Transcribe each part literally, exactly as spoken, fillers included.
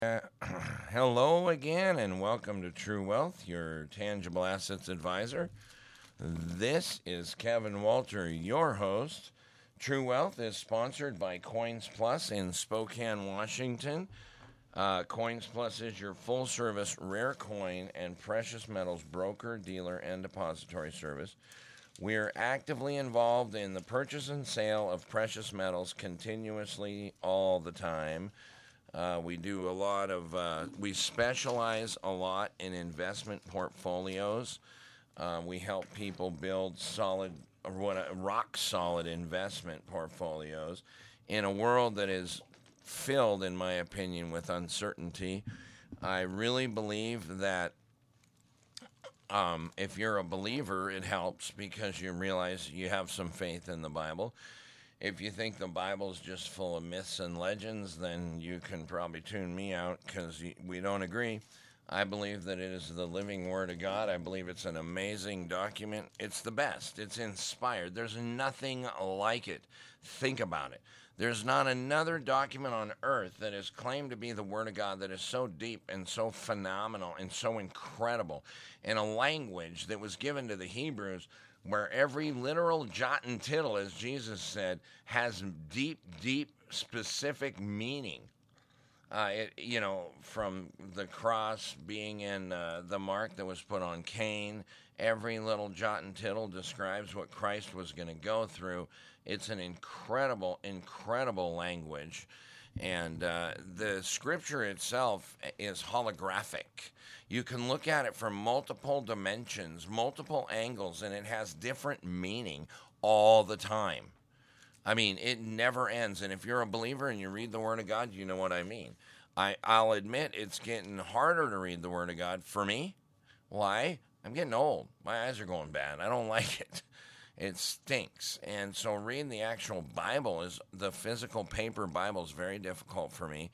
Uh, hello again, and welcome to True Wealth, your tangible assets advisor. This is Kevin Walter, your host. True Wealth is sponsored by Coins Plus in Spokane, Washington. Uh, Coins Plus is your full service rare coin and precious metals broker, dealer, and depository service. We are actively involved in the purchase and sale of precious metals continuously all the time. Uh, we do a lot of, uh, we specialize a lot in investment portfolios. Uh, we help people build solid, or what, uh, rock solid investment portfolios in a world that is filled, in my opinion, with uncertainty. I really believe that um, if you're a believer, it helps because you realize you have some faith in the Bible. If you think the Bible's just full of myths and legends, then you can probably tune me out because we don't agree. I believe that it is the living Word of God. I believe it's an amazing document. It's the best. It's inspired. There's nothing like it. Think about it. There's not another document on earth that is claimed to be the Word of God that is so deep and so phenomenal and so incredible in a language that was given to the Hebrews where every literal jot and tittle, as Jesus said, has deep, deep, specific meaning. Uh, it, you know, from the cross being in uh, the mark that was put on Cain, every little jot and tittle describes what Christ was going to go through. It's an incredible, incredible language. And uh, the scripture itself is holographic. You can look at it from multiple dimensions, multiple angles, and it has different meaning all the time. I mean, it never ends. And if you're a believer and you read the Word of God, you know what I mean. I, I'll admit it's getting harder to read the Word of God for me. Why? I'm getting old. My eyes are going bad. I don't like it. It stinks. And so reading the actual Bible, is the physical paper Bible, is very difficult for me.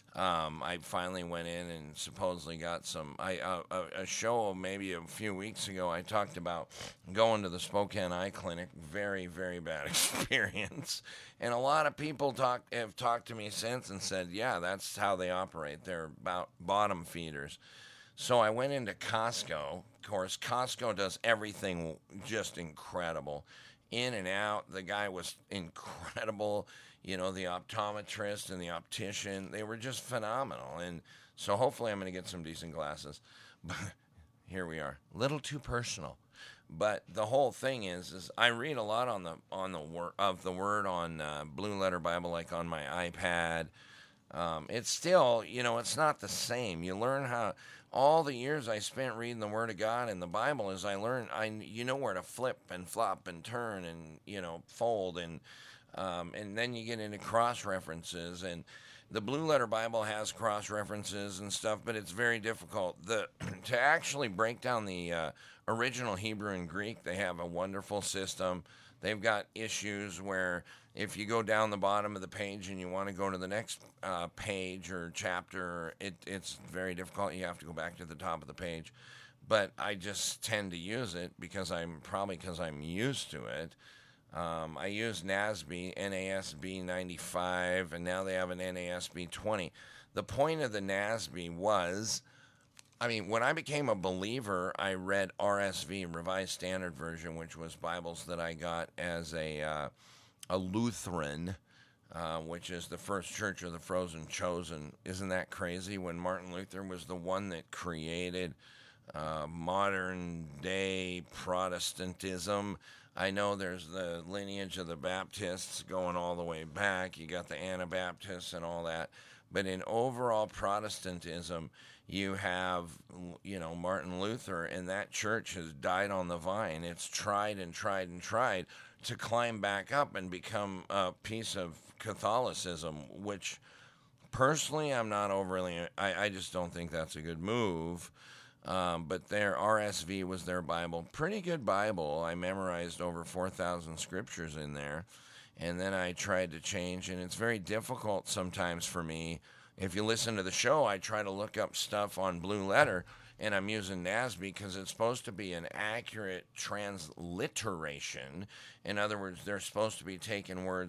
Um, I finally went in and supposedly got some, I, uh, a, a show maybe a few weeks ago, I talked about going to the Spokane Eye Clinic. Very, very bad experience. And a lot of people talk, have talked to me since and said, yeah, that's how they operate. They're about bottom feeders. So I went into Costco. Of course, Costco does everything just incredible. In and out, the guy was incredible. You know, the optometrist and the optician, they were just phenomenal. And so hopefully I'm going to get some decent glasses. But here we are. A little too personal. But the whole thing is, is I read a lot on the on the word of the word on uh, Blue Letter Bible, like on my iPad. Um, it's still, you know, it's not the same. You learn how, all the years I spent reading the Word of God and the Bible, is I learned, I, you know where to flip and flop and turn and, you know, fold. And, um, and then you get into cross references. And the Blue Letter Bible has cross references and stuff, but it's very difficult. The, to actually break down the uh, original Hebrew and Greek, they have a wonderful system. They've got issues where if you go down the bottom of the page and you want to go to the next uh, page or chapter, it, it's very difficult. You have to go back to the top of the page. But I just tend to use it because I'm probably because I'm used to it. Um, I use N A S B, N A S B ninety-five, and now they have an N A S B twenty. The point of the N A S B was, I mean, when I became a believer, I read R S V, Revised Standard Version, which was Bibles that I got as a uh, a Lutheran, uh, which is the first church of the frozen chosen. Isn't that crazy? When Martin Luther was the one that created uh, modern day Protestantism. I know there's the lineage of the Baptists going all the way back. You got the Anabaptists and all that. But in overall Protestantism, you have, you know, Martin Luther, and that church has died on the vine. It's tried and tried and tried to climb back up and become a piece of Catholicism, which personally I'm not overly, I, I just don't think that's a good move. Um, but their R S V was their Bible. Pretty good Bible. I memorized over four thousand scriptures in there. And then I tried to change, and it's very difficult sometimes for me. If you listen to the show, I try to look up stuff on Blue Letter, and I'm using N A S B because it's supposed to be an accurate transliteration. In other words, they're supposed to be taking words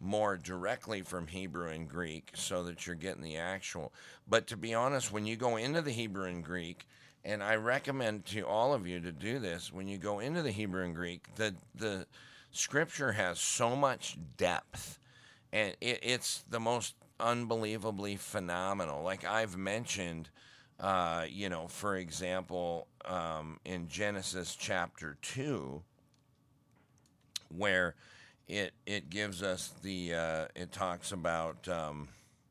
more directly from Hebrew and Greek so that you're getting the actual. But to be honest, when you go into the Hebrew and Greek, and I recommend to all of you to do this, when you go into the Hebrew and Greek, the, the scripture has so much depth, and it, it's the most unbelievably phenomenal. Like I've mentioned, uh, you know, for example, um, in Genesis chapter two, where it it gives us the, uh, it talks about um,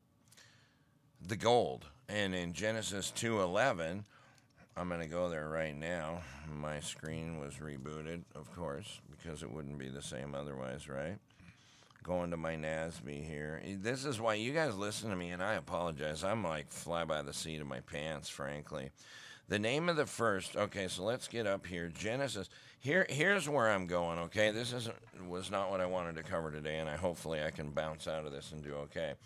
the gold. And in Genesis two eleven, I'm going to go there right now. My screen was rebooted, of course, because it wouldn't be the same otherwise, right? Going to my N A S B here. This is why you guys listen to me, and I apologize. I'm like fly by the seat of my pants, frankly. The name of the first, okay, so let's get up here. Genesis. Here, here's where I'm going, okay? This isn't was not what I wanted to cover today, and I hopefully I can bounce out of this and do okay.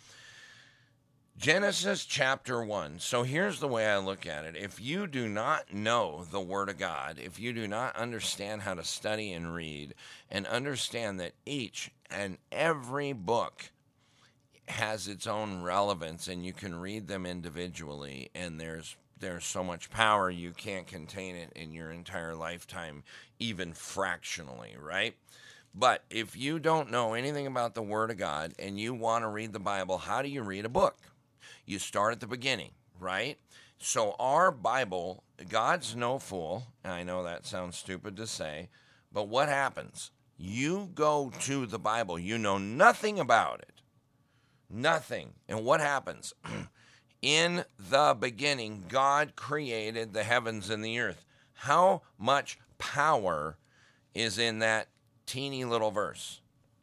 Genesis chapter one. So here's the way I look at it. If you do not know the Word of God, if you do not understand how to study and read, and understand that each and every book has its own relevance, and you can read them individually, and there's there's so much power you can't contain it in your entire lifetime, even fractionally, right? But if you don't know anything about the Word of God and you want to read the Bible, how do you read a book? You start at the beginning, right? So our Bible, God's no fool, and I know that sounds stupid to say, but what happens? You go to the Bible, you know nothing about it. Nothing. And what happens? In the beginning, God created the heavens and the earth. How much power is in that teeny little verse?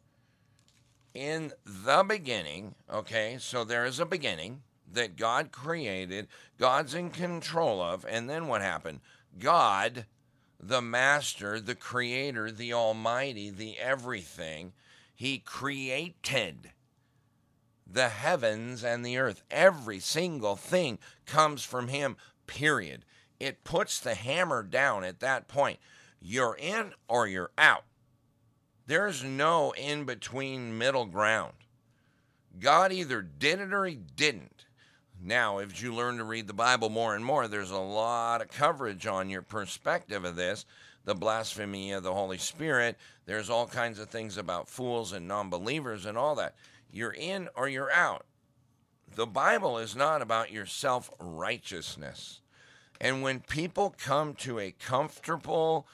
In the beginning, okay, so there is a beginning that God created, God's in control of, and then what happened? God, the master, the creator, the almighty, the everything, he created the heavens and the earth. Every single thing comes from him, period. It puts the hammer down at that point. You're in or you're out. There's no in-between middle ground. God either did it or he didn't. Now, if you learn to read the Bible more and more, there's a lot of coverage on your perspective of this. The blasphemy of the Holy Spirit. There's all kinds of things about fools and non-believers and all that. You're in or you're out. The Bible is not about your self-righteousness. And when people come to a comfortable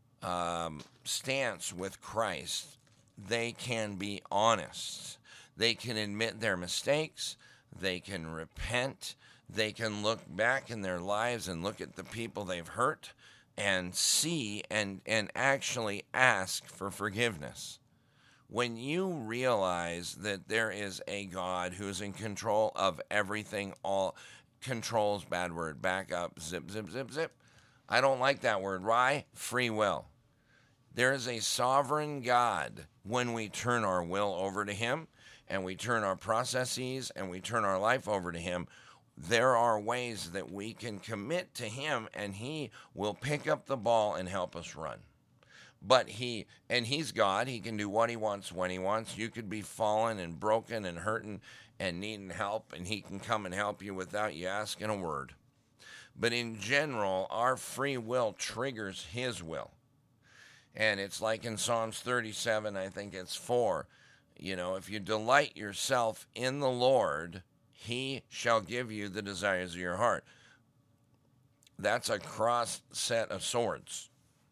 um, stance with Christ, they can be honest. They can admit their mistakes. They can repent. They can look back in their lives and look at the people they've hurt and see and, and actually ask for forgiveness. When you realize that there is a God who's in control of everything, all controls, bad word, back up, zip, zip, zip, zip. I don't like that word. Why? Free will. There is a sovereign God when we turn our will over to him and we turn our processes and we turn our life over to him. There are ways that we can commit to him and he will pick up the ball and help us run. But he, and he's God, he can do what he wants when he wants. You could be fallen and broken and hurting and needing help, and he can come and help you without you asking a word. But in general, our free will triggers his will. And it's like in Psalms thirty-seven, I think it's four. You know, if you delight yourself in the Lord, he shall give you the desires of your heart. That's a cross set of swords.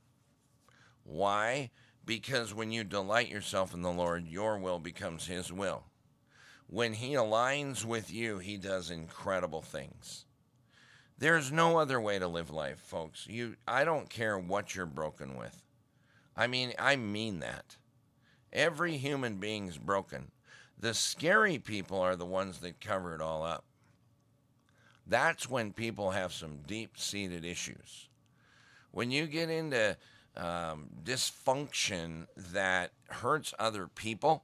Why? Because when you delight yourself in the Lord, your will becomes his will. When he aligns with you, he does incredible things. There's no other way to live life, folks. You, I don't care what you're broken with. I mean, I mean that. Every human being's broken. The scary people are the ones that cover it all up. That's when people have some deep-seated issues. When you get into Um, dysfunction that hurts other people,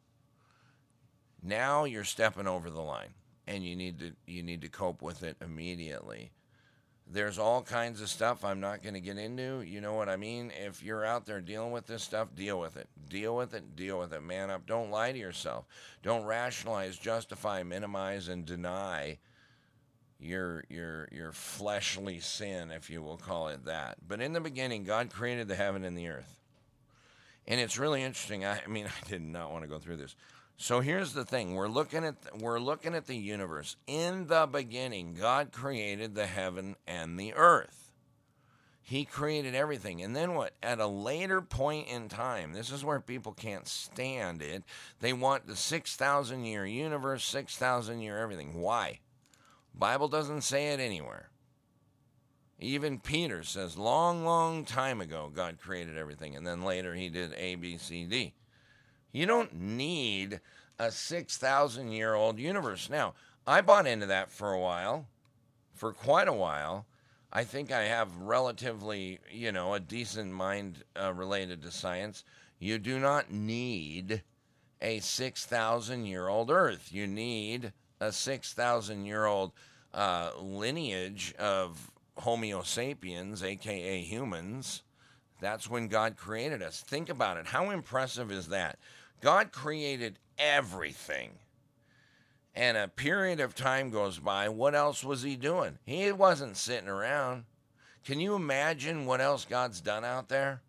now you're stepping over the line, and you need to you need to cope with it immediately. There's all kinds of stuff I'm not going to get into. You know what I mean? If you're out there dealing with this stuff, deal with it. Deal with it. Deal with it. Man up. Don't lie to yourself. Don't rationalize, justify, minimize, and deny your your your fleshly sin, if you will call it that. But in the beginning, God created the heaven and the earth. And it's really interesting. I, I mean, I did not want to go through this. So here's the thing. We're looking at we're looking at the universe. In the beginning, God created the heaven and the earth. He created everything. And then what? At a later point in time, this is where people can't stand it. They want the six thousand year universe, six thousand year everything. Why? Bible doesn't say it anywhere. Even Peter says, long, long time ago, God created everything. And then later he did A, B, C, D. You don't need a six thousand year old universe. Now, I bought into that for a while, for quite a while. I think I have relatively, you know, a decent mind uh, related to science. You do not need a six thousand year old Earth. You need a six thousand year old uh, lineage of Homo sapiens, a k a humans. That's when God created us. Think about it. How impressive is that? God created everything. And a period of time goes by. What else was he doing? He wasn't sitting around. Can you imagine what else God's done out there?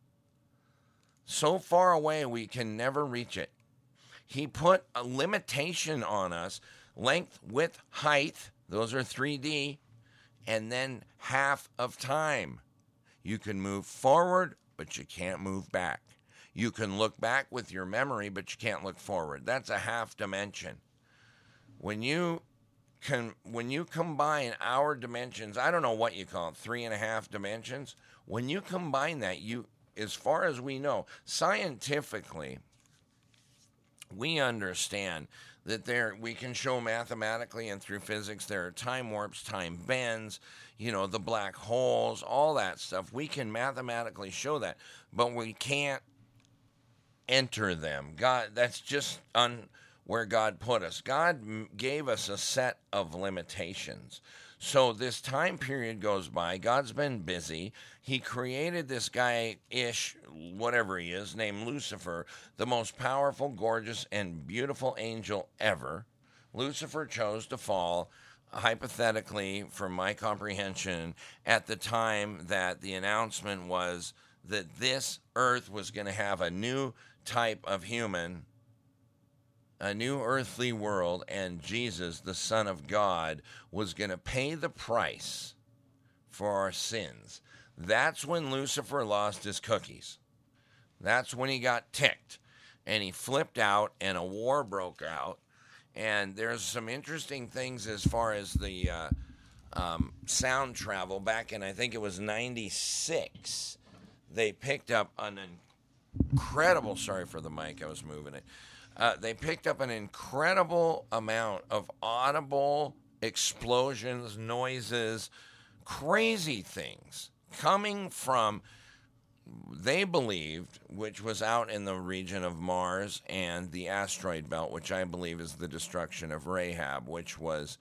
So far away, we can never reach it. He put a limitation on us. Length, width, height. Those are three D. And then half of time. You can move forward, but you can't move back. You can look back with your memory, but you can't look forward. That's a half dimension. When you can, when you combine our dimensions, I don't know what you call it, three and a half dimensions. When you combine that, you, as far as we know, scientifically, we understand that there we can show mathematically and through physics there are time warps, time bends, you know, the black holes, all that stuff. We can mathematically show that, but we can't enter them. God, that's just un, where God put us. God m- gave us a set of limitations. So this time period goes by. God's been busy. He created this guy-ish, whatever he is, named Lucifer, the most powerful, gorgeous, and beautiful angel ever. Lucifer chose to fall, hypothetically, from my comprehension, at the time that the announcement was that this earth was going to have a new type of human, a new earthly world, and Jesus, the Son of God, was going to pay the price for our sins. That's when Lucifer lost his cookies. That's when he got ticked, and he flipped out, and a war broke out. And there's some interesting things as far as the uh, um, sound travel. Back in, I think it was ninety-six, they picked up an incredible, sorry for the mic, I was moving it. Uh, they picked up an incredible amount of audible explosions, noises, crazy things coming from, they believed, which was out in the region of Mars and the asteroid belt, which I believe is the destruction of Rahab, which was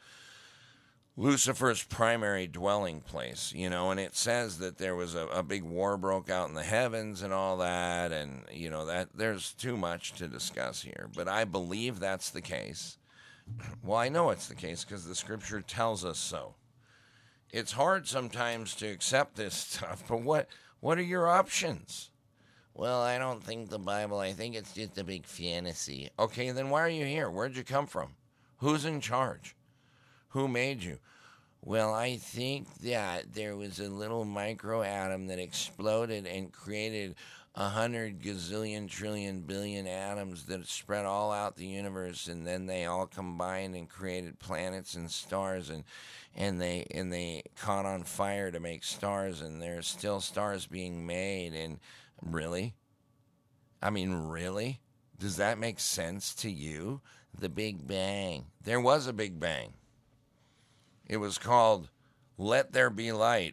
Lucifer's primary dwelling place, you know, and it says that there was a, a big war broke out in the heavens and all that, and, you know, that there's too much to discuss here, but I believe that's the case. Well, I know it's the case because the scripture tells us so. It's hard sometimes to accept this stuff, but what, what are your options? Well, I don't think the Bible, I think it's just a big fantasy. Okay, then why are you here? Where'd you come from? Who's in charge? Who made you? Well, I think that there was a little microatom that exploded and created a hundred gazillion, trillion, billion atoms that spread all out the universe, and then they all combined and created planets and stars, and and they and they caught on fire to make stars, and there's still stars being made. And really? I mean, really? Does that make sense to you? The Big Bang. There was a Big Bang. It was called Let There Be Light.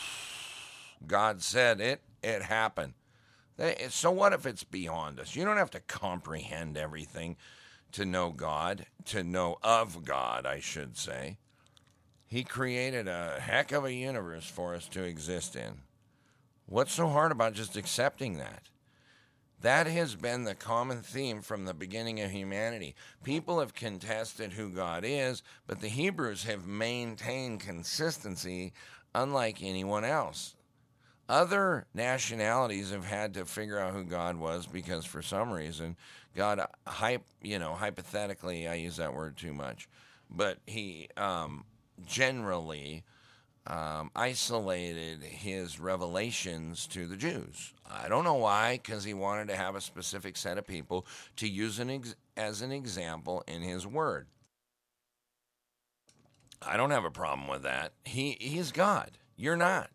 Poof. God said it. It happened. So what if it's beyond us? You don't have to comprehend everything to know God, to know of God, I should say. He created a heck of a universe for us to exist in. What's so hard about just accepting that? That has been the common theme from the beginning of humanity. People have contested who God is, but the Hebrews have maintained consistency unlike anyone else. Other nationalities have had to figure out who God was because for some reason, God, hype, you know, hypothetically, I use that word too much, but he um, generally um, isolated his revelations to the Jews. I don't know why, because he wanted to have a specific set of people to use an ex- as an example in his word. I don't have a problem with that. He He's God. You're not.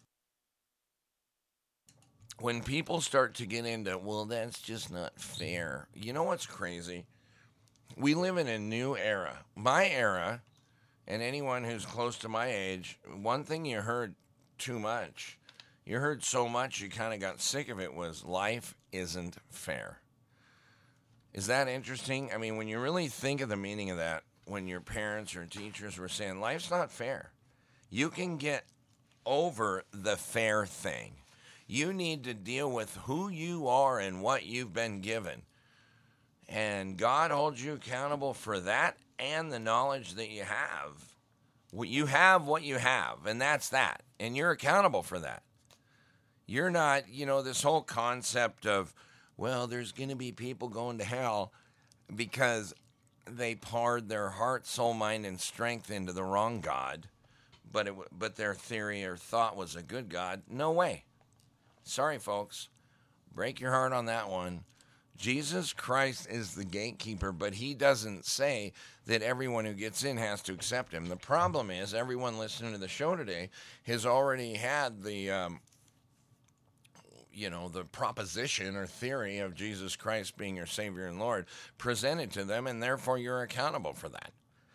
When people start to get into, well, that's just not fair. You know what's crazy? We live in a new era. My era, and anyone who's close to my age, one thing you heard too much, you heard so much you kind of got sick of it, was life isn't fair. Is that interesting? I mean, when you really think of the meaning of that, when your parents or teachers were saying, life's not fair, you can get over the fair thing. You need to deal with who you are and what you've been given. And God holds you accountable for that and the knowledge that you have. You have what you have, and that's that. And you're accountable for that. You're not, you know, this whole concept of, well, there's going to be people going to hell because they poured their heart, soul, mind, and strength into the wrong God, but it, but their theory or thought was a good God. No way. Sorry, folks. Break your heart on that one. Jesus Christ is the gatekeeper, but he doesn't say that everyone who gets in has to accept him. The problem is everyone listening to the show today has already had the, um, you know, the proposition or theory of Jesus Christ being your Savior and Lord presented to them, and therefore you're accountable for that.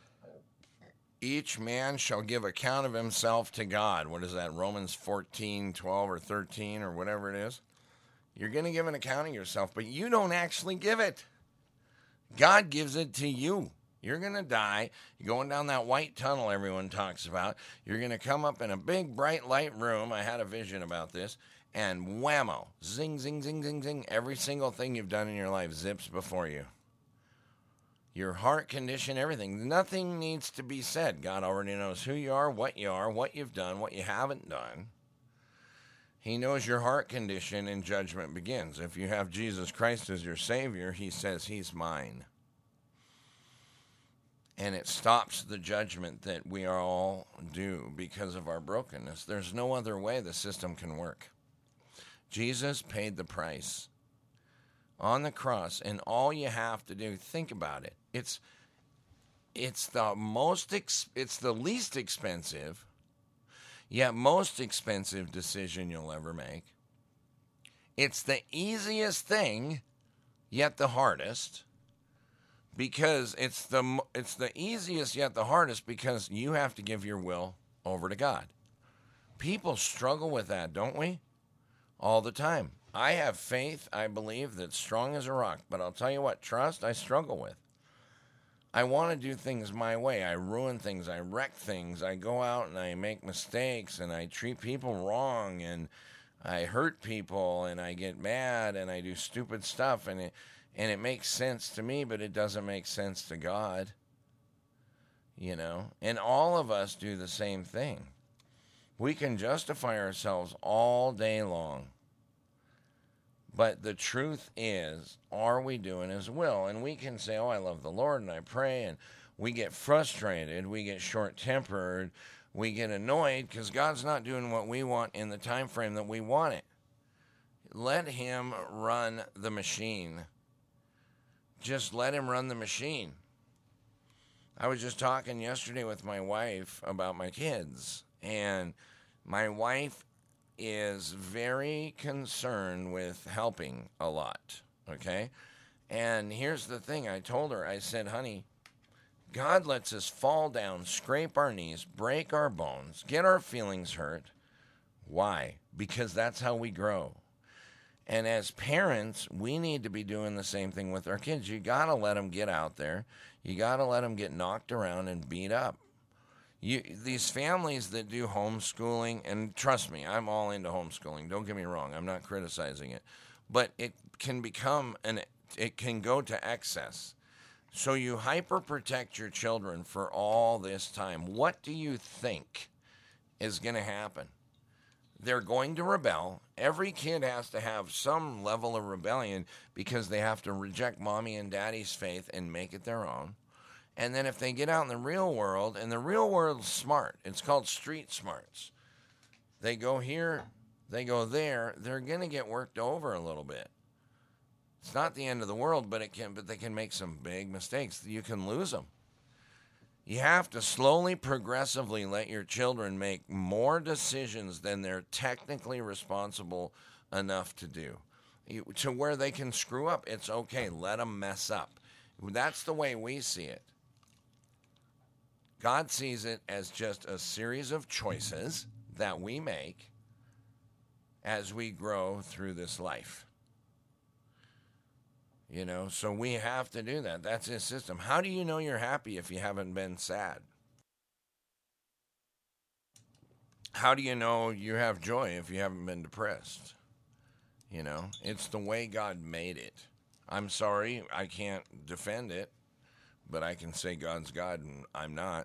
Each man shall give account of himself to God. What is that, Romans fourteen, twelve, or thirteen, or whatever it is? You're going to give an account of yourself, but you don't actually give it. God gives it to you. You're going to die. You're going down that white tunnel everyone talks about. You're going to come up in a big, bright light room. I had a vision about this. And whammo, zing, zing, zing, zing, zing. Every single thing you've done in your life zips before you. Your heart condition, everything. Nothing needs to be said. God already knows who you are, what you are, what you've done, what you haven't done. He knows your heart condition, and judgment begins. If you have Jesus Christ as your Savior, he says he's mine. And it stops the judgment that we are all due because of our brokenness. There's no other way the system can work. Jesus paid the price on the cross, and all you have to do, think about it. It's it's the most ex, it's the least expensive, yet most expensive decision you'll ever make. It's the easiest thing, yet the hardest, because it's the it's the easiest yet the hardest because you have to give your will over to God. People struggle with that, don't we? All the time. I have faith, I believe, that's strong as a rock. But I'll tell you what, trust, I struggle with. I want to do things my way. I ruin things. I wreck things. I go out and I make mistakes and I treat people wrong and I hurt people and I get mad and I do stupid stuff. And it, and it makes sense to me, but it doesn't make sense to God. You know? And all of us do the same thing. We can justify ourselves all day long. But the truth is, are we doing his will? And we can say, oh, I love the Lord and I pray, and we get frustrated, we get short-tempered, we get annoyed because God's not doing what we want in the time frame that we want it. Let him run the machine. Just let him run the machine. I was just talking yesterday with my wife about my kids, and my wife is very concerned with helping a lot, okay? And here's the thing. I told her, I said, honey, God lets us fall down, scrape our knees, break our bones, get our feelings hurt. Why? Because that's how we grow. And as parents, we need to be doing the same thing with our kids. You got to let them get out there. You got to let them get knocked around and beat up. You, these families that do homeschooling, and trust me, I'm all into homeschooling. Don't get me wrong. I'm not criticizing it. But it can become, an, it can go to excess. So you hyper protect your children for all this time. What do you think is going to happen? They're going to rebel. Every kid has to have some level of rebellion because they have to reject mommy and daddy's faith and make it their own. And then if they get out in the real world, and the real world's smart, it's called street smarts. They go here, they go there, they're going to get worked over a little bit. It's not the end of the world, but it can. But they can make some big mistakes. You can lose them. You have to slowly, progressively let your children make more decisions than they're technically responsible enough to do, you, to where they can screw up. It's okay. Let them mess up. That's the way we see it. God sees it as just a series of choices that we make as we grow through this life. You know, so we have to do that. That's his system. How do you know you're happy if you haven't been sad? How do you know you have joy if you haven't been depressed? You know, it's the way God made it. I'm sorry, I can't defend it, but I can say God's God and I'm not.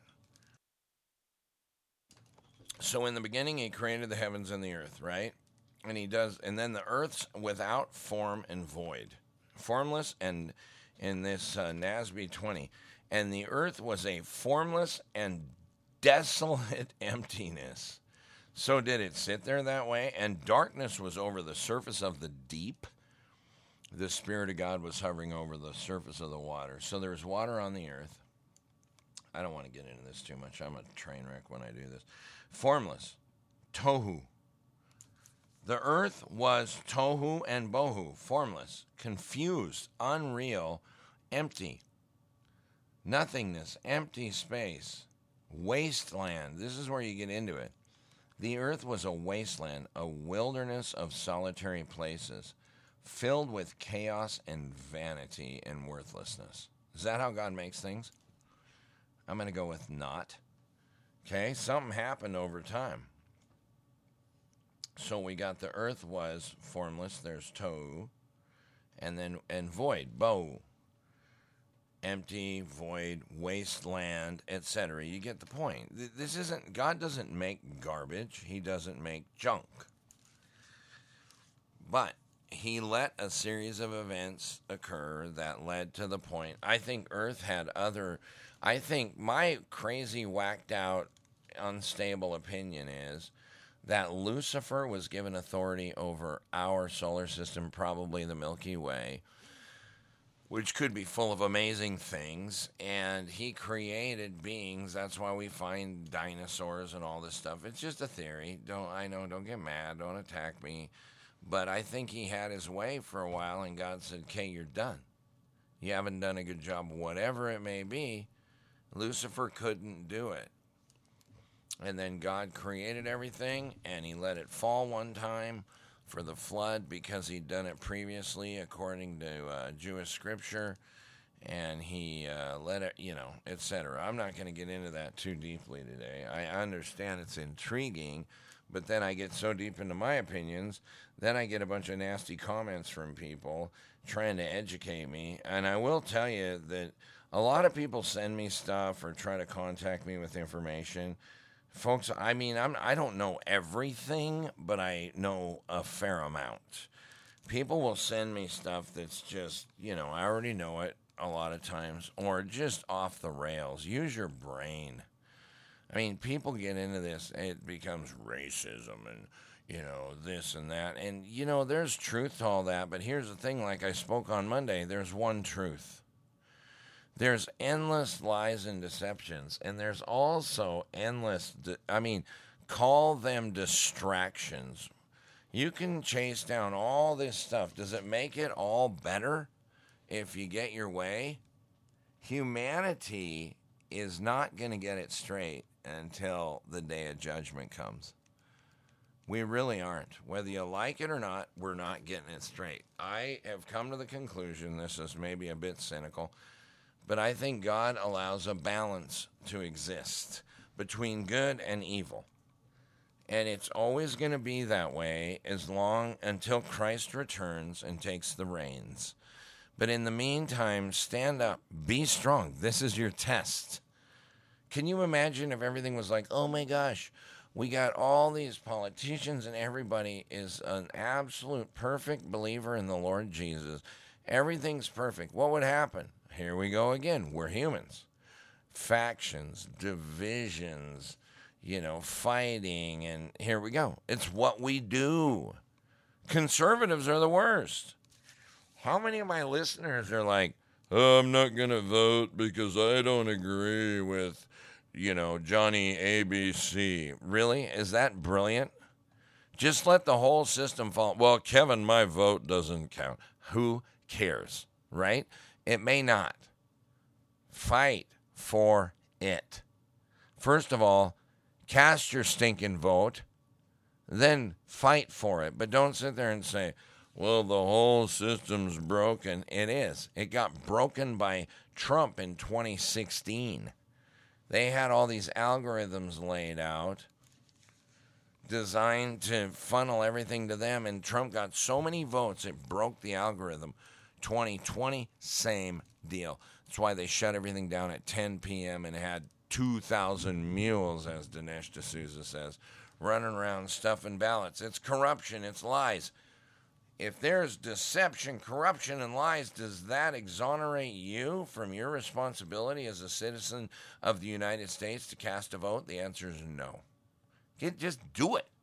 So in the beginning, he created the heavens and the earth, right? And he does, and then the earth's without form and void, formless, and in this uh, N A S B twenty, and the earth was a formless and desolate emptiness. So did it sit there that way, and darkness was over the surface of the deep. The Spirit of God was hovering over the surface of the water. So there's water on the earth. I don't want to get into this too much. I'm a train wreck when I do this. Formless. Tohu. The earth was tohu and bohu. Formless. Confused. Unreal. Empty. Nothingness. Empty space. Wasteland. This is where you get into it. The earth was a wasteland, a wilderness of solitary places, filled with chaos and vanity and worthlessness. Is that how God makes things? I'm going to go with not. Okay, something happened over time. So we got the earth was formless, there's tohu, and then and void, bohu. Empty, void, wasteland, et cetera. You get the point. This isn't, God doesn't make garbage. He doesn't make junk. But he let a series of events occur that led to the point. I think Earth had other, I think my crazy, whacked out, unstable opinion is that Lucifer was given authority over our solar system, probably the Milky Way, which could be full of amazing things, and he created beings. That's why we find dinosaurs and all this stuff. It's just a theory. Don't I know, don't get mad, don't attack me. But I think he had his way for a while, and God said, okay, you're done. You haven't done a good job, whatever it may be. Lucifer couldn't do it. And then God created everything, and he let it fall one time for the flood because he'd done it previously according to uh, Jewish scripture, and he uh, let it, you know, et cetera. I'm not going to get into that too deeply today. I understand it's intriguing, but then I get so deep into my opinions, then I get a bunch of nasty comments from people trying to educate me. And I will tell you that a lot of people send me stuff or try to contact me with information. Folks, I mean, I'm, I don't know everything, but I know a fair amount. People will send me stuff that's just, you know, I already know it a lot of times, or just off the rails. Use your brain. I mean, people get into this, it becomes racism and, you know, this and that. And, you know, there's truth to all that, but here's the thing, like I spoke on Monday, there's one truth. There's endless lies and deceptions, and there's also endless, di- I mean, call them distractions. You can chase down all this stuff. Does it make it all better if you get your way? Humanity is not going to get it straight until the day of judgment comes. We really aren't. Whether you like it or not, we're not getting it straight. I have come to the conclusion, this is maybe a bit cynical, but I think God allows a balance to exist between good and evil. And it's always going to be that way as long until Christ returns and takes the reins. But in the meantime, stand up, be strong. This is your test. Can you imagine if everything was like, oh my gosh, we got all these politicians and everybody is an absolute perfect believer in the Lord Jesus. Everything's perfect. What would happen? Here we go again. We're humans. Factions, divisions, you know, fighting, and here we go. It's what we do. Conservatives are the worst. How many of my listeners are like, oh, I'm not going to vote because I don't agree with, you know, Johnny A B C. Really? Is that brilliant? Just let the whole system fall. Well, Kevin, my vote doesn't count. Who cares, right? It may not. Fight for it. First of all, cast your stinking vote, then fight for it. But don't sit there and say, well, the whole system's broken. It is. It got broken by Trump in twenty sixteen. They had all these algorithms laid out designed to funnel everything to them, and Trump got so many votes it broke the algorithm. twenty twenty, same deal. That's why they shut everything down at ten p.m. and had two thousand mules, as Dinesh D'Souza says, running around stuffing ballots. It's corruption. It's lies. If there's deception, corruption, and lies, does that exonerate you from your responsibility as a citizen of the United States to cast a vote? The answer is no. Get, just do it.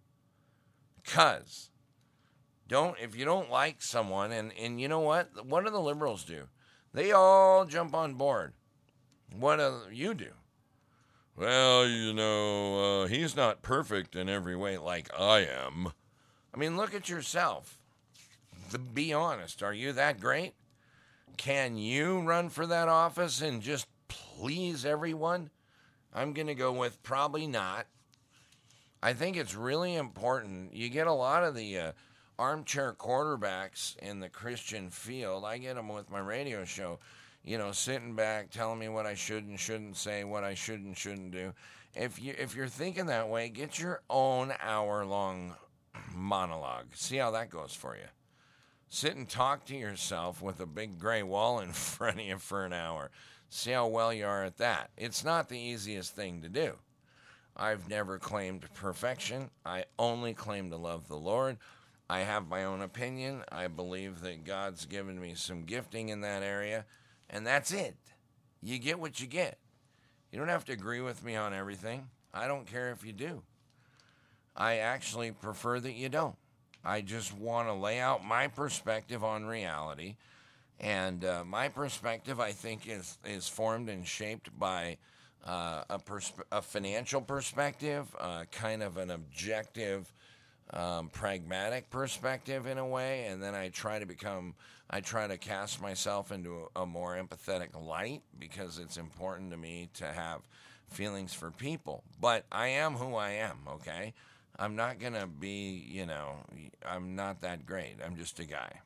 Because don't, if you don't like someone, and, and you know what? What do the liberals do? They all jump on board. What do you do? Well, you know, uh, he's not perfect in every way like I am. I mean, look at yourself. Be honest. Are you that great? Can you run for that office and just please everyone? I'm going to go with probably not. I think it's really important. You get a lot of the uh, armchair quarterbacks in the Christian field. I get them with my radio show, you know, sitting back, telling me what I should and shouldn't say, what I should and shouldn't do. If you if you're thinking that way, get your own hour-long monologue. See how that goes for you. Sit and talk to yourself with a big gray wall in front of you for an hour. See how well you are at that. It's not the easiest thing to do. I've never claimed perfection. I only claim to love the Lord. I have my own opinion. I believe that God's given me some gifting in that area, and that's it. You get what you get. You don't have to agree with me on everything. I don't care if you do. I actually prefer that you don't. I just want to lay out my perspective on reality, and uh, my perspective, I think, is is formed and shaped by uh, a, pers- a financial perspective, uh, kind of an objective, um, pragmatic perspective in a way, and then I try to become, I try to cast myself into a, a more empathetic light because it's important to me to have feelings for people. But I am who I am, okay? I'm not going to be, you know, I'm not that great. I'm just a guy.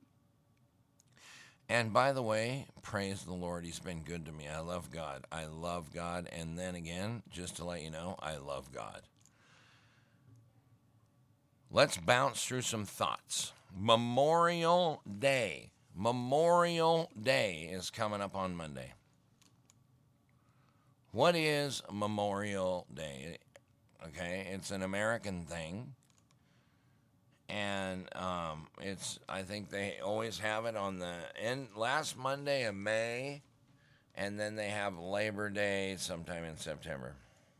And by the way, praise the Lord, he's been good to me. I love God. I love God. And then again, just to let you know, I love God. Let's bounce through some thoughts. Memorial Day. Memorial Day is coming up on Monday. What is Memorial Day? Okay, it's an American thing, and um, it's, I think they always have it on the end, last Monday of May, and then they have Labor Day sometime in September.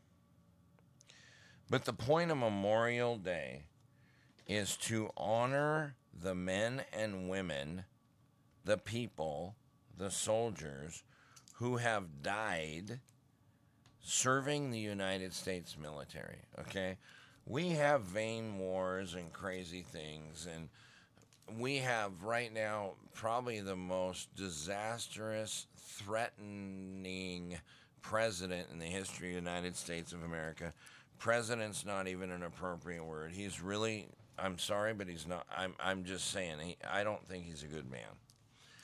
But the point of Memorial Day is to honor the men and women, the people, the soldiers who have died serving the United States military, okay? We have vain wars and crazy things, and we have right now probably the most disastrous, threatening president in the history of the United States of America. President's not even an appropriate word. He's really, I'm sorry, but he's not, I'm I'm just saying, he, I don't think he's a good man.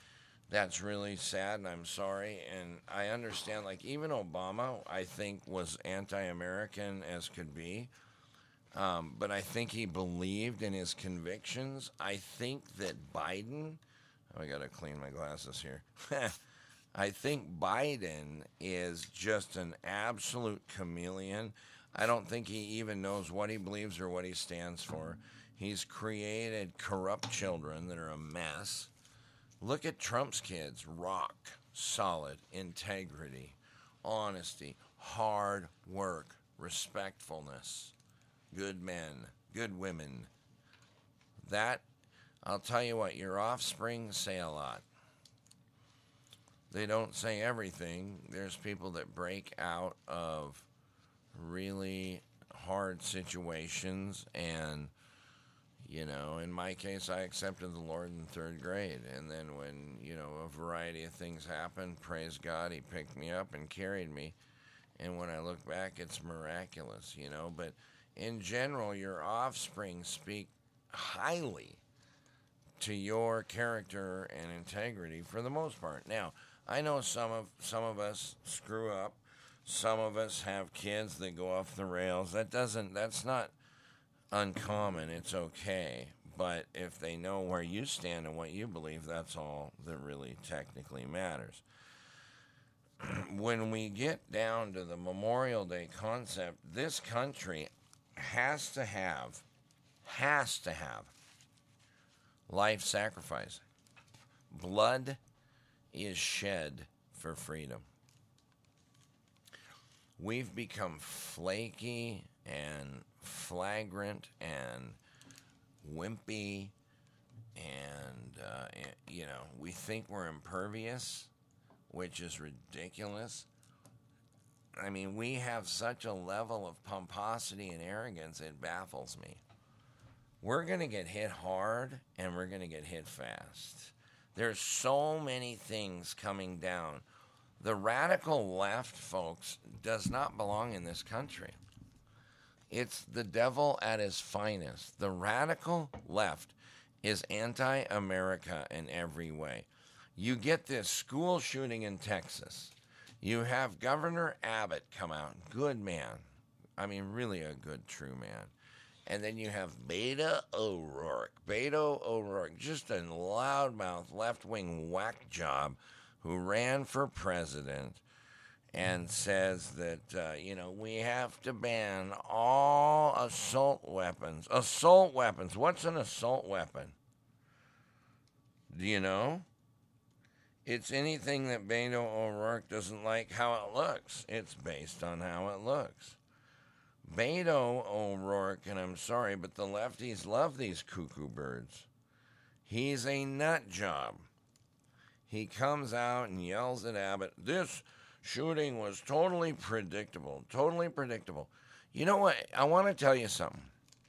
That's really sad, and I'm sorry. And I understand, like, even Obama, I think, was anti American as could be. Um, but I think he believed in his convictions. I think that Biden, oh, I got to clean my glasses here. I think Biden is just an absolute chameleon. I don't think he even knows what he believes or what he stands for. He's created corrupt children that are a mess. Look at Trump's kids. Rock, solid, integrity, honesty, hard work, respectfulness, good men, good women. That, I'll tell you what, your offspring say a lot. They don't say everything. There's people that break out of really hard situations, and you know, in my case, I accepted the Lord in third grade, and then when, you know, a variety of things happened, praise God, he picked me up and carried me, and when I look back, it's miraculous, you know, but in general, your offspring speak highly to your character and integrity for the most part. Now, I know some of some of us screw up. Some of us have kids that go off the rails. That doesn't, that's not uncommon. It's okay. But if they know where you stand and what you believe, that's all that really technically matters. When we get down to the Memorial Day concept, this country has to have, has to have life sacrifice. Blood is shed for freedom. We've become flaky and flagrant and wimpy, and, uh, you know, we think we're impervious, which is ridiculous. I mean, we have such a level of pomposity and arrogance, it baffles me. We're going to get hit hard, and we're going to get hit fast. There's so many things coming down. The radical left, folks, does not belong in this country. It's the devil at his finest. The radical left is anti-America in every way. You get this school shooting in Texas. You have Governor Abbott come out. Good man. I mean, really a good, true man. And then you have Beto O'Rourke. Beto O'Rourke, just a loudmouth left-wing whack job who ran for president and says that, uh, you know, we have to ban all assault weapons. Assault weapons. What's an assault weapon? Do you know? It's anything that Beto O'Rourke doesn't like how it looks. It's based on how it looks. Beto O'Rourke, and I'm sorry, but the lefties love these cuckoo birds. He's a nut job. He comes out and yells at Abbott, this shooting was totally predictable, totally predictable. You know what? I want to tell you something.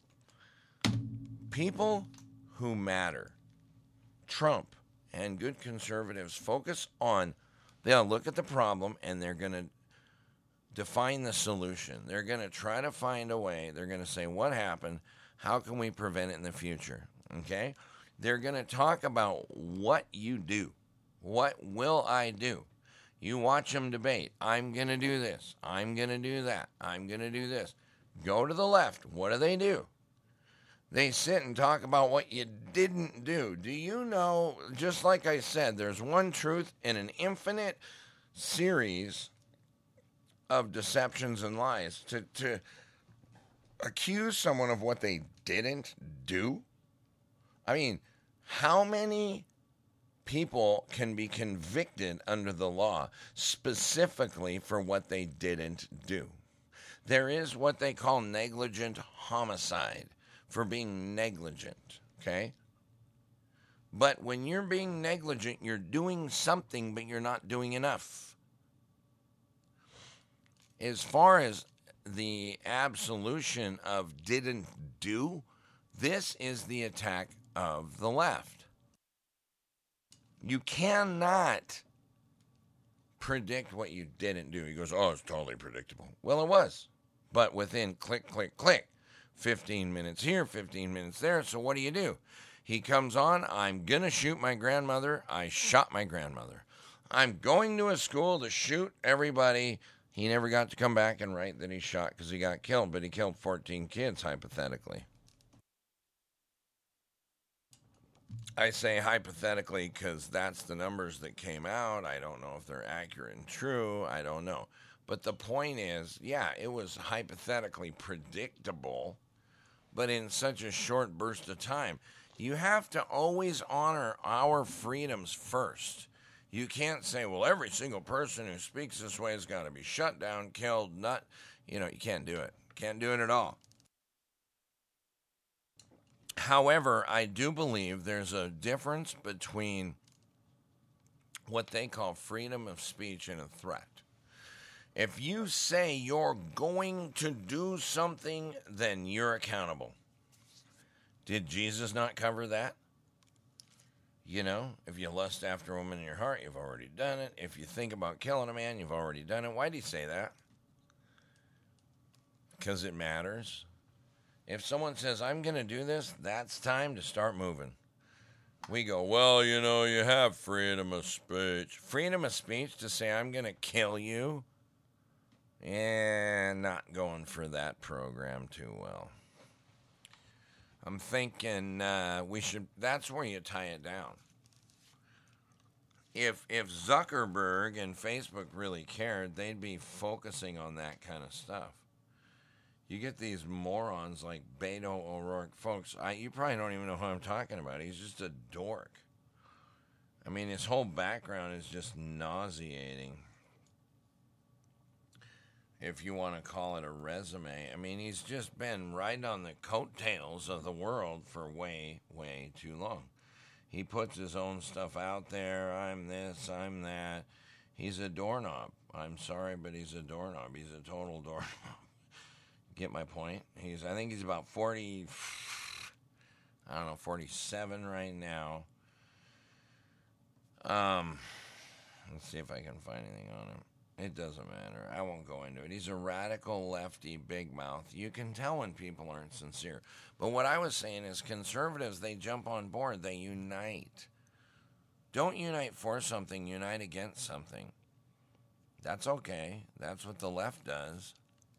People who matter, Trump and good conservatives, focus on, they'll look at the problem and they're going to define the solution. They're going to try to find a way. They're going to say, what happened? How can we prevent it in the future? Okay? They're going to talk about what you do. What will I do? You watch them debate. I'm going to do this. I'm going to do that. I'm going to do this. Go to the left. What do they do? They sit and talk about what you didn't do. Do you know, just like I said, there's one truth in an infinite series of deceptions and lies. To, to accuse someone of what they didn't do? I mean, how many people can be convicted under the law specifically for what they didn't do? There is what they call negligent homicide, for being negligent, okay? But when you're being negligent, you're doing something, but you're not doing enough. As far as the absolution of didn't do, this is the attack of the left. You cannot predict what you didn't do. He goes, oh, it's totally predictable. Well, it was. But within click, click, click, fifteen minutes here, fifteen minutes there. So what do you do? He comes on, I'm going to shoot my grandmother. I shot my grandmother. I'm going to a school to shoot everybody. He never got to come back and write that he shot because he got killed, but he killed fourteen kids, hypothetically. I say hypothetically because that's the numbers that came out. I don't know if they're accurate and true. I don't know. But the point is, yeah, it was hypothetically predictable, but in such a short burst of time. You have to always honor our freedoms first. You can't say, well, every single person who speaks this way has got to be shut down, killed, not, you know, you can't do it. Can't do it at all. However, I do believe there's a difference between what they call freedom of speech and a threat. If you say you're going to do something, then you're accountable. Did Jesus not cover that? You know, if you lust after a woman in your heart, you've already done it. If you think about killing a man, you've already done it. Why did he say that? Because it matters. If someone says, I'm going to do this, that's time to start moving. We go, well, you know, you have freedom of speech. Freedom of speech to say, I'm going to kill you? And not going for that program too well. I'm thinking uh, we should, that's where you tie it down. If if Zuckerberg and Facebook really cared, they'd be focusing on that kind of stuff. You get these morons like Beto O'Rourke. Folks, I, you probably don't even know who I'm talking about. He's just a dork. I mean, his whole background is just nauseating. If you want to call it a resume. I mean, he's just been riding on the coattails of the world for way, way too long. He puts his own stuff out there. I'm this, I'm that. He's a doorknob. I'm sorry, but he's a doorknob. He's a total doorknob. Get my point? He's, I think he's about forty, I don't know, forty-seven right now. Um, let's see if I can find anything on him. It doesn't matter. I won't go into it. He's a radical lefty big mouth. You can tell when people aren't sincere. But what I was saying is conservatives, they jump on board. They unite. Don't unite for something. Unite against something. That's okay. That's what the left does.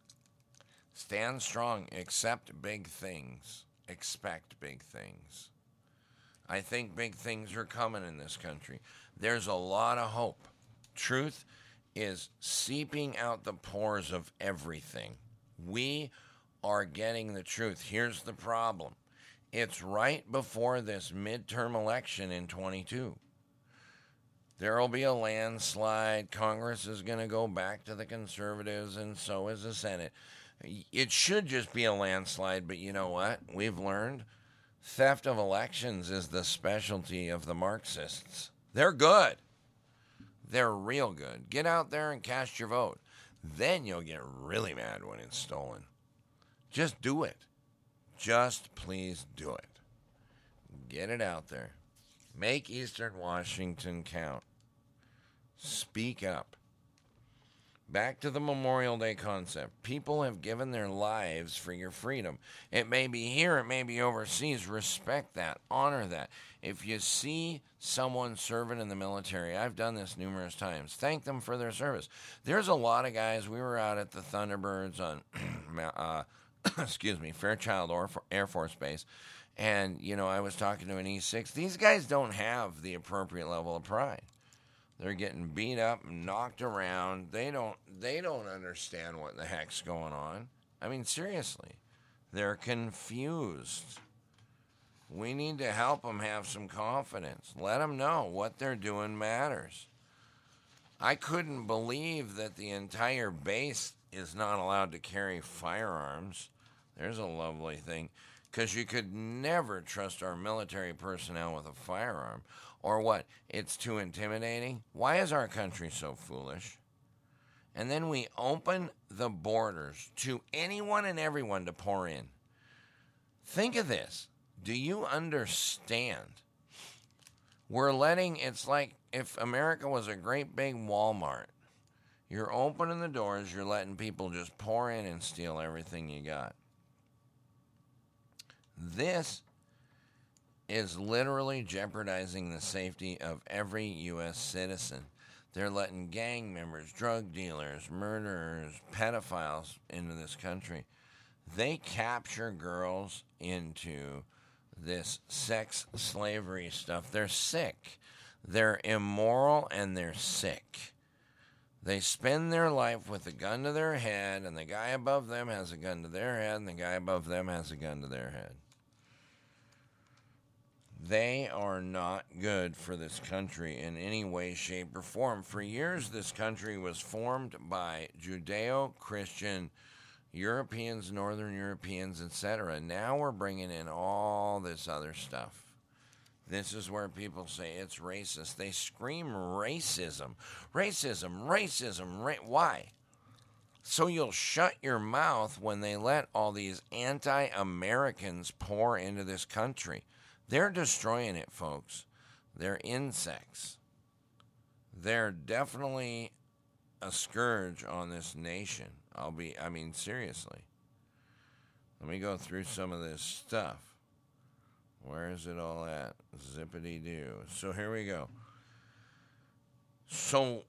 Stand strong. Accept big things. Expect big things. I think big things are coming in this country. There's a lot of hope. Truth is seeping out the pores of everything. We are getting the truth. Here's the problem. It's right before this midterm election in twenty-two. There will be a landslide. Congress is going to go back to the conservatives, and so is the Senate. It should just be a landslide, but you know what? We've learned theft of elections is the specialty of the Marxists. They're good. They're real good. Get out there and cast your vote. Then you'll get really mad when it's stolen. Just do it. Just please do it. Get it out there. Make Eastern Washington count. Speak up. Back to the Memorial Day concept. People have given their lives for your freedom. It may be here, it may be overseas. Respect that. Honor that. If you see someone serving in the military, I've done this numerous times, thank them for their service. There's a lot of guys, we were out at the Thunderbirds on, uh, excuse me, Fairchild Air Force Base, and, you know, I was talking to an E six. These guys don't have the appropriate level of pride. They're getting beat up and knocked around. They don't they don't understand what the heck's going on. I mean, seriously. They're confused. We need to help them have some confidence. Let them know what they're doing matters. I couldn't believe that the entire base is not allowed to carry firearms. There's a lovely thing. Because you could never trust our military personnel with a firearm. Or what? It's too intimidating? Why is our country so foolish? And then we open the borders to anyone and everyone to pour in. Think of this. Do you understand? We're letting, it's like if America was a great big Walmart. You're opening the doors, you're letting people just pour in and steal everything you got. This is literally jeopardizing the safety of every U S citizen. They're letting gang members, drug dealers, murderers, pedophiles into this country. They capture girls into this sex slavery stuff. They're sick. They're immoral and they're sick. They spend their life with a gun to their head, and the guy above them has a gun to their head, and the guy above them has a gun to their head. They are not good for this country in any way, shape, or form. For years, this country was formed by Judeo-Christian Europeans, Northern Europeans, et cetera. Now we're bringing in all this other stuff. This is where people say it's racist. They scream racism. Racism, racism, ra- why? So you'll shut your mouth when they let all these anti-Americans pour into this country. They're destroying it, folks. They're insects. They're definitely a scourge on this nation. I'll be, I mean, seriously. Let me go through some of this stuff. Where is it all at? Zippity-doo. So here we go. So,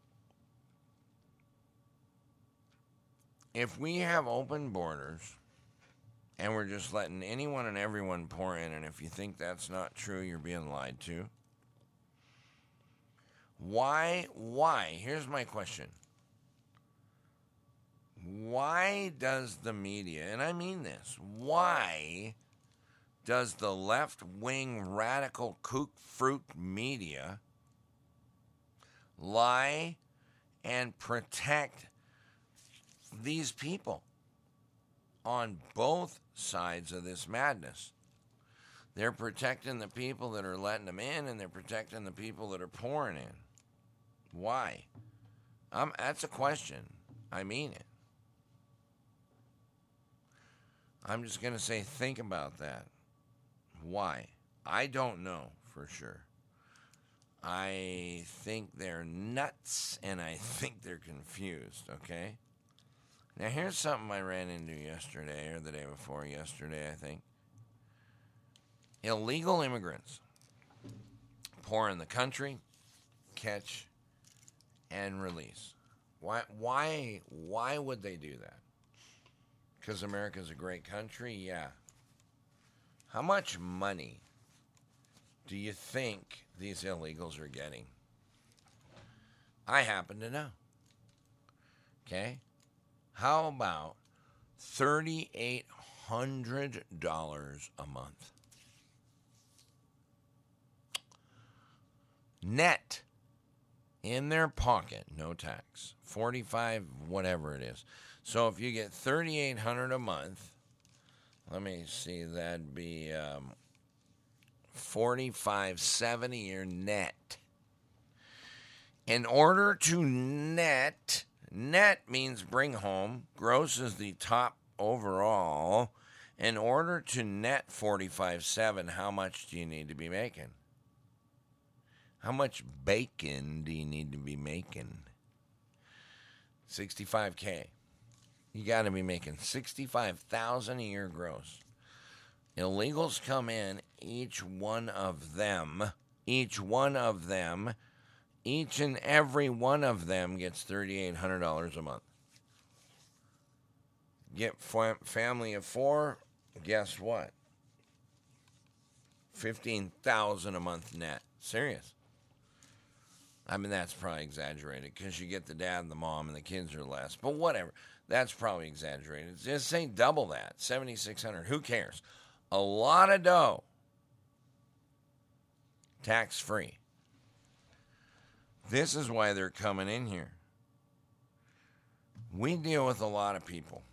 if we have open borders, and we're just letting anyone and everyone pour in, and if you think that's not true, you're being lied to. Why, why, here's my question. Why does the media, and I mean this, why does the left-wing radical kook fruit media lie and protect these people on both sides of this madness? They're protecting the people that are letting them in, and they're protecting the people that are pouring in. Why? Um, that's a question. I mean it. I'm just going to say, think about that. Why? I don't know for sure. I think they're nuts, and I think they're confused, okay? Now, here's something I ran into yesterday, or the day before yesterday, I think. Illegal immigrants pour in the country, catch, and release. Why, why, why would they do that? Because America's a great country? Yeah. How much money do you think these illegals are getting? I happen to know. Okay? How about three thousand eight hundred dollars a month? Net. In their pocket, no tax. forty-five, whatever it is. So if you get three thousand eight hundred dollars a month, let me see, that'd be um, forty-five seventy a year net. In order to net, net means bring home. Gross is the top overall. In order to net forty-five seven, how much do you need to be making? How much bacon do you need to be making? sixty-five K. You got to be making sixty-five thousand dollars a year gross. Illegals come in, each one of them, each one of them, each and every one of them gets three thousand eight hundred dollars a month. Get fam- family of four, guess what? fifteen thousand dollars a month net. Serious. I mean, that's probably exaggerated because you get the dad and the mom and the kids are less. But whatever. That's probably exaggerated. Just say double that. seventy-six hundred dollars. Who cares? A lot of dough. Tax-free. This is why they're coming in here. We deal with a lot of people.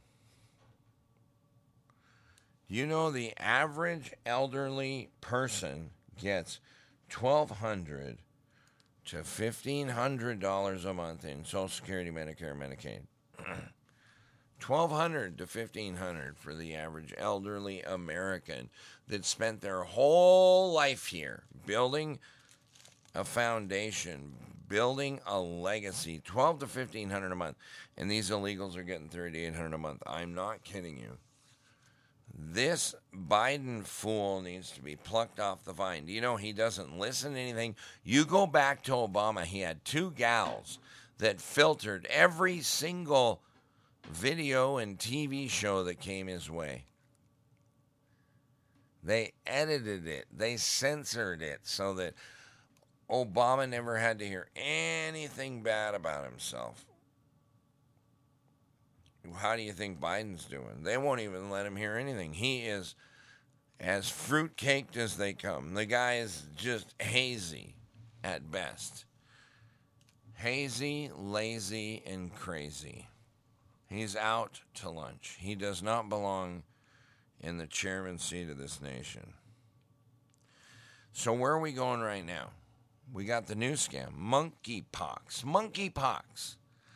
You know, the average elderly person gets twelve hundred dollars to fifteen hundred dollars a month in Social Security, Medicare, Medicaid. twelve hundred dollars to fifteen hundred dollars for the average elderly American that spent their whole life here building a foundation, building a legacy. twelve to fifteen hundred dollars a month. And these illegals are getting three thousand eight hundred dollars a month. I'm not kidding you. This Biden fool needs to be plucked off the vine. Do you know he doesn't listen to anything? You go back to Obama, he had two gals that filtered every single video and T V show that came his way. They edited it. They censored it so that Obama never had to hear anything bad about himself. How do you think Biden's doing? They won't even let him hear anything. He is as fruit-caked as they come. The guy is just hazy at best. Hazy, lazy, and crazy. He's out to lunch. He does not belong in the chairman's seat of this nation. So where are we going right now? We got the new scam, monkeypox. Monkeypox.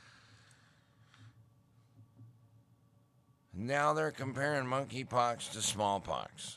Now they're comparing monkeypox to smallpox.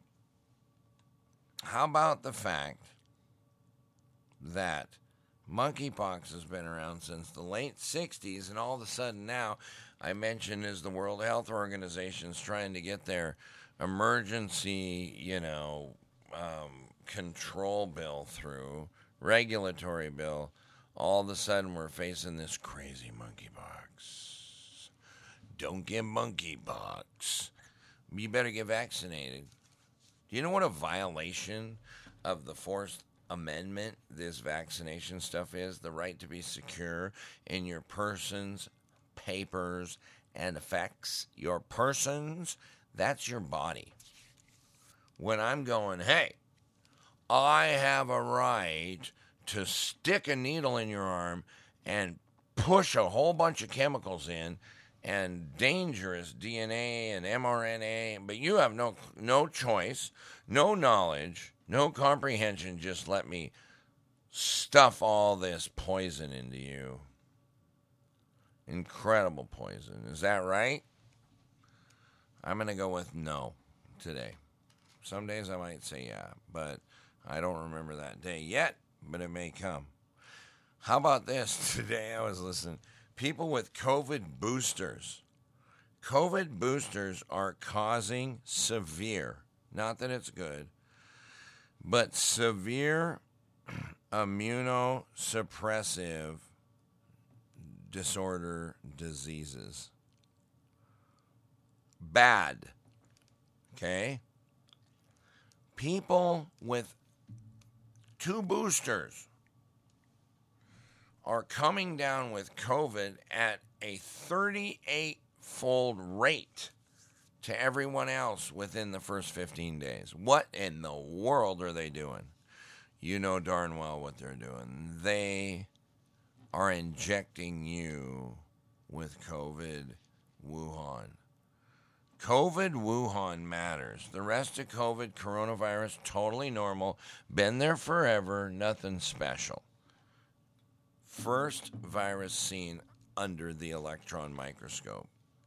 How about the fact that monkeypox has been around since the late sixties, and all of a sudden now, I mentioned, is the World Health Organization's trying to get their emergency, you know, um, control bill through, regulatory bill. All of a sudden, we're facing this crazy monkeypox. Don't get monkeypox. You better get vaccinated. Do you know what a violation of the Fourth Amendment this vaccination stuff is? The right to be secure in your persons, papers, and effects. Your persons, that's your body. When I'm going, hey, I have a right to stick a needle in your arm and push a whole bunch of chemicals in and dangerous D N A and mRNA, but you have no no choice, no knowledge, no comprehension. Just let me stuff all this poison into you. Incredible poison. Is that right? I'm going to go with no today. Some days I might say yeah, but I don't remember that day yet, but it may come. How about this? Today I was listening. People with COVID boosters. COVID boosters are causing severe, not that it's good, but severe immunosuppressive disorder diseases. Bad. Okay? People with two boosters are coming down with COVID at a thirty-eight-fold rate to everyone else within the first fifteen days. What in the world are they doing? You know darn well what they're doing. They are injecting you with COVID Wuhan. COVID Wuhan matters. The rest of COVID, coronavirus, totally normal. Been there forever, nothing special. First virus seen under the electron microscope.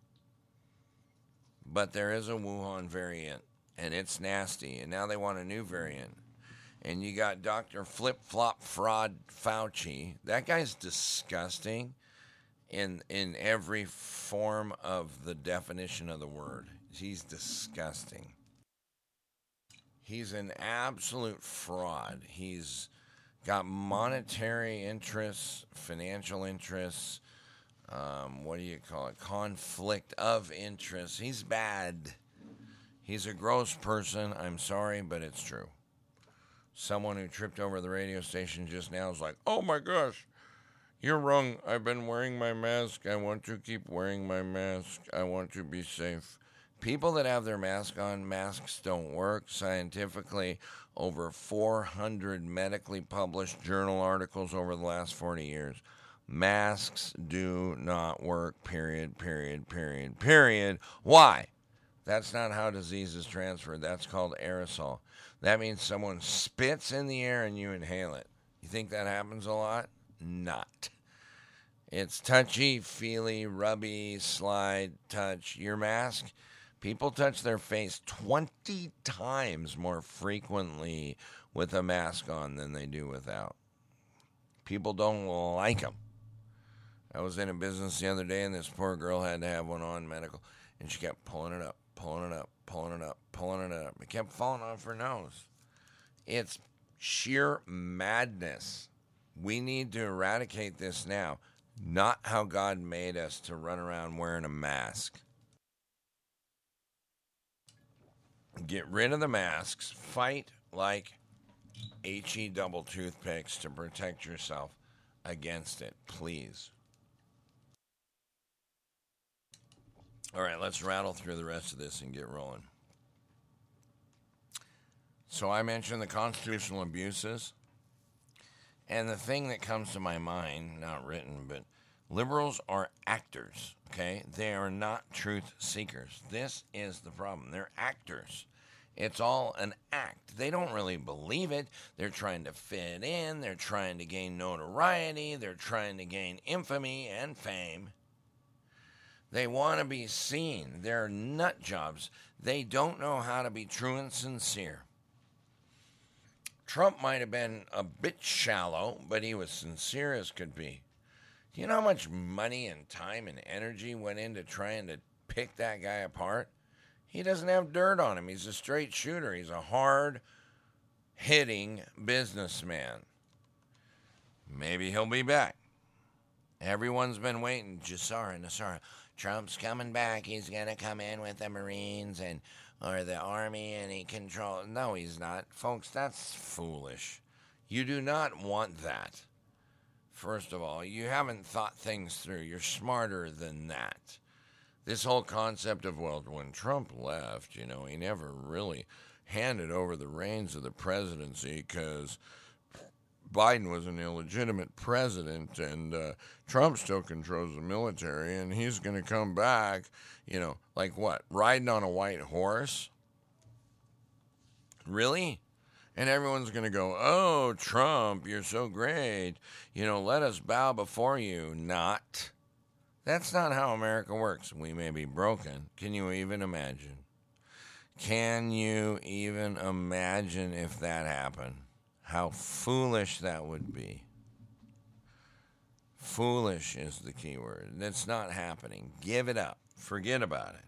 But there is a Wuhan variant, and it's nasty, and now they want a new variant. And you got Doctor Flip-Flop Fraud Fauci. That guy's disgusting in in every form of the definition of the word. He's disgusting. He's an absolute fraud. He's got monetary interests, financial interests, um, what do you call it? Conflict of interest. He's bad. He's a gross person. I'm sorry, but it's true. Someone who tripped over the radio station just now is like, oh my gosh, you're wrong. I've been wearing my mask. I want to keep wearing my mask. I want to be safe. People that have their mask on, masks don't work scientifically. Over four hundred medically published journal articles over the last forty years. Masks do not work, period, period, period, period. Why? That's not how disease is transferred. That's called aerosol. That means someone spits in the air and you inhale it. You think that happens a lot? Not. It's touchy, feely, rubby, slide, touch. Your mask, people touch their face twenty times more frequently with a mask on than they do without. People don't like them. I was in a business the other day and this poor girl had to have one on medical, and she kept pulling it up, pulling it up, pulling kept falling off her nose. It's sheer madness. We need to eradicate this now, not how God made us to run around wearing a mask. Get rid of the masks. Fight like H E double toothpicks to protect yourself against it, please. All right, let's rattle through the rest of this and get rolling. So I mentioned the constitutional abuses. And the thing that comes to my mind, not written, but liberals are actors, okay? They are not truth seekers. This is the problem. They're actors. It's all an act. They don't really believe it. They're trying to fit in. They're trying to gain notoriety. They're trying to gain infamy and fame. They want to be seen. They're nut jobs. They don't know how to be true and sincere. Trump might have been a bit shallow, but he was sincere as could be. Do you know how much money and time and energy went into trying to pick that guy apart? He doesn't have dirt on him. He's a straight shooter. He's a hard-hitting businessman. Maybe he'll be back. Everyone's been waiting. Jasara, Nasara. Trump's coming back. He's going to come in with the Marines and or the Army, and he controls. No, he's not. Folks, that's foolish. You do not want that. First of all, you haven't thought things through. You're smarter than that. This whole concept of, well, when Trump left, you know, he never really handed over the reins of the presidency because Biden was an illegitimate president, and uh, Trump still controls the military, and he's going to come back, you know, like what, riding on a white horse? Really? And everyone's going to go, oh, Trump, you're so great. You know, let us bow before you. Not. That's not how America works. We may be broken. Can you even imagine? Can you even imagine if that happened? How foolish that would be. Foolish is the key word. That's not happening. Give it up. Forget about it.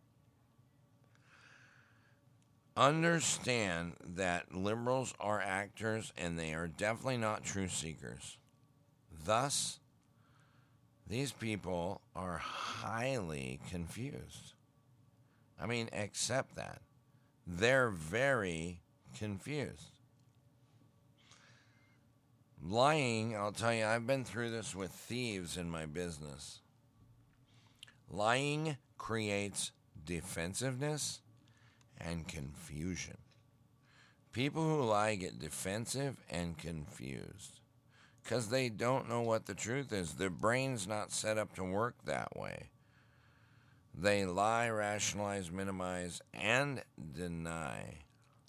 Understand that liberals are actors and they are definitely not truth seekers. Thus, these people are highly confused. I mean, accept that. They're very confused. Lying, I'll tell you, I've been through this with thieves in my business. Lying creates defensiveness and confusion. People who lie get defensive and confused because they don't know what the truth is. Their brain's not set up to work that way. They lie, rationalize, minimize, and deny.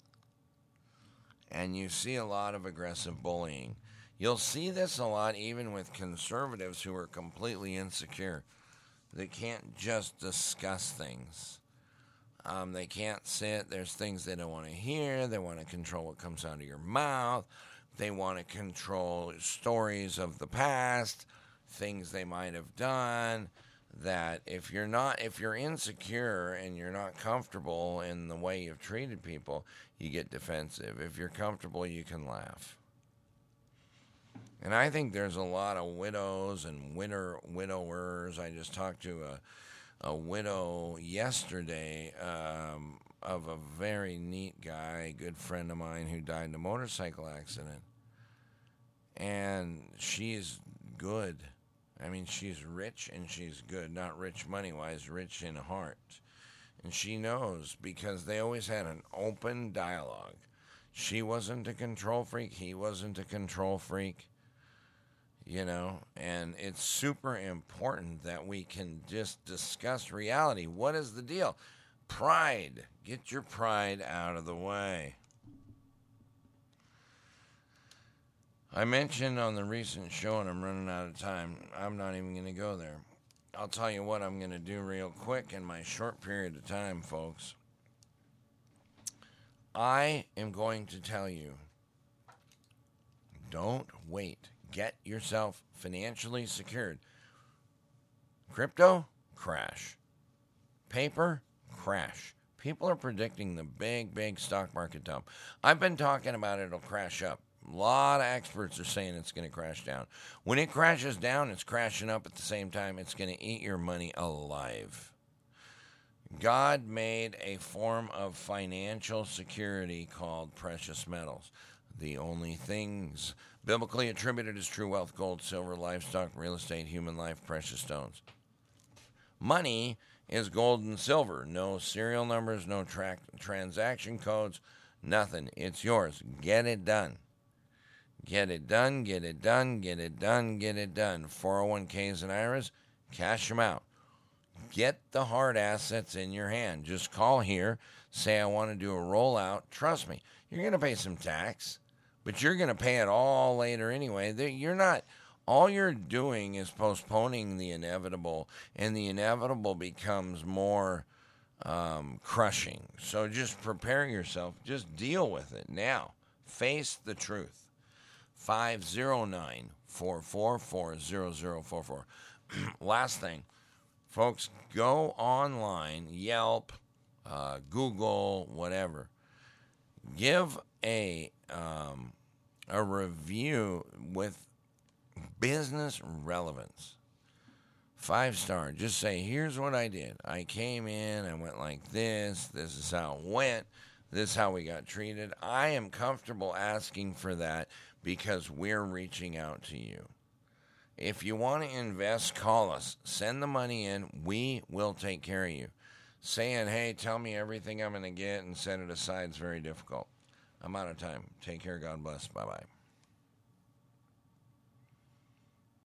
And you see a lot of aggressive bullying. You'll see this a lot even with conservatives who are completely insecure. They can't just discuss things. Um, they can't sit. There's things they don't want to hear. They want to control what comes out of your mouth. They want to control stories of the past, things they might have done. That if you're not, if you're insecure and you're not comfortable in the way you've treated people, you get defensive. If you're comfortable, you can laugh. And I think there's a lot of widows and winter widowers. I just talked to a, a widow yesterday um, of a very neat guy, a good friend of mine who died in a motorcycle accident. And she's good. I mean, she's rich and she's good. Not rich money-wise, rich in heart. And she knows because they always had an open dialogue. She wasn't a control freak. He wasn't a control freak. You know, and it's super important that we can just discuss reality. What is the deal? Pride. Get your pride out of the way. I mentioned on the recent show, and I'm running out of time, I'm not even going to go there. I'll tell you what I'm going to do real quick in my short period of time, folks. I am going to tell you, don't wait. Get yourself financially secured. Crypto, crash. Paper, crash. People are predicting the big, big stock market dump. I've been talking about it, it'll crash up. A lot of experts are saying it's going to crash down. When it crashes down, it's crashing up at the same time. It's going to eat your money alive. God made a form of financial security called precious metals. The only things biblically attributed as true wealth: gold, silver, livestock, real estate, human life, precious stones. Money is gold and silver. No serial numbers, no tra- transaction codes, nothing. It's yours. Get it done. Get it done, get it done, get it done, get it done. four oh one k's and I R As, cash them out. Get the hard assets in your hand. Just call here, say I want to do a rollout. Trust me, you're going to pay some tax, but you're going to pay it all later anyway. You're not, all you're doing is postponing the inevitable, and the inevitable becomes more um, crushing. So just prepare yourself. Just deal with it now. Face the truth. five oh nine, four four four, zero zero four four. Last thing, folks, go online, Yelp, uh, Google, whatever. Give a um, a review with business relevance. Five star. Just say, here's what I did. I came in, I went like this. This is how it went. This is how we got treated. I am comfortable asking for that because we're reaching out to you. If you want to invest, call us. Send the money in. We will take care of you. Saying, hey, tell me everything I'm going to get and set it aside is very difficult. I'm out of time. Take care. God bless. Bye-bye.